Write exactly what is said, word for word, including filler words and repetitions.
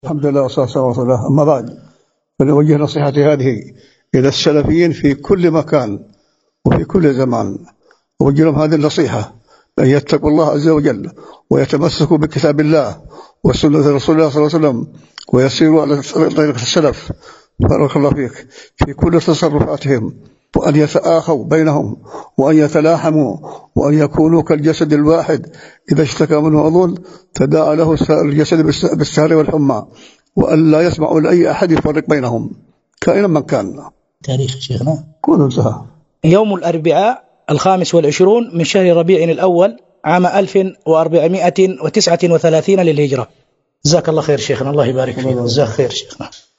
الحمد لله والصلاة والسلام على رسول الله. أما بعد، فنوجه نصيحتي هذه إلى السلفيين في كل مكان وفي كل زمان، أوجه لهم هذه النصيحة: أن يتقوا الله عز وجل ويتمسكوا بكتاب الله وسنة رسول الله صلى الله عليه وسلم، ويسيروا على طريقة السلف بارك الله فيك في كل تصرفاتهم، وأن يتآخوا بينهم، وأن يتلاحموا، وأن يكونوا كالجسد الواحد إذا اشتكى منه عضو تداعى له سائر الجسد بالسهر والحمى، وأن لا يسمعوا لأي أحد يفرق بينهم كائنا من كان. تاريخ شيخنا كون انتهى. يوم الأربعاء الخامس والعشرون من شهر ربيع الأول عام ألف وأربعمائة وتسعة وثلاثين للهجرة. جزاك الله خير شيخنا، الله يبارك فيك. جزاك خير شيخنا.